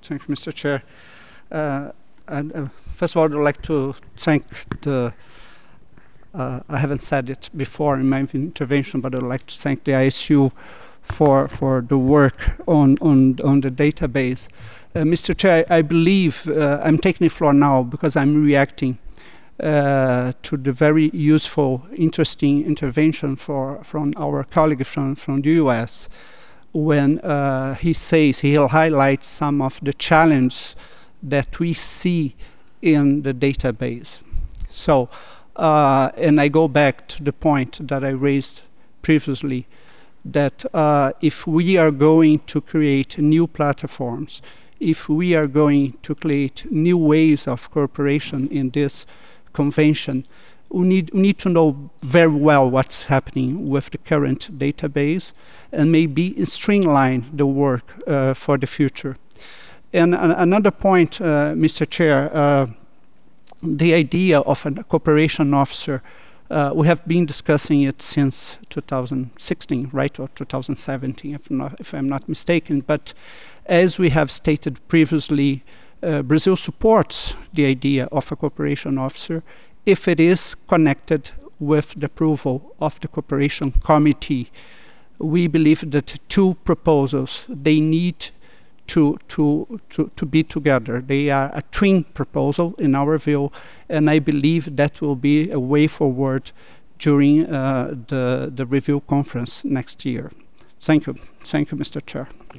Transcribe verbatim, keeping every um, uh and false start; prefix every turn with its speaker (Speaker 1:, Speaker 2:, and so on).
Speaker 1: Thank you, Mister Chair. Uh, and uh, first of all, I'd like to thank the, uh, I haven't said it before in my intervention, but I'd like to thank the I S U for, for the work on, on, on the database. Uh, Mister Chair, I believe, uh, I'm taking the floor now because I'm reacting uh, to the very useful, interesting intervention for, from our colleague from, from the U S when uh, he says, he'll highlight some of the challenges that we see in the database. So, uh, and I go back to the point that I raised previously, that uh, if we are going to create new platforms, if we are going to create new ways of cooperation in this convention, we need, we need to know very well what's happening with the current database and maybe streamline the work uh, for the future. And uh, another point, uh, Mister Chair, uh, the idea of a cooperation officer, uh, we have been discussing it since two thousand sixteen, right, or two thousand seventeen, if, not, if I'm not mistaken. But as we have stated previously, uh, Brazil supports the idea of a cooperation officer if it is connected with the approval of the cooperation committee. We believe that two proposals, they need to, to, to, to be together. They are a twin proposal in our view, and I believe that will be a way forward during uh, the, the review conference next year. Thank you. Thank you, Mister Chair.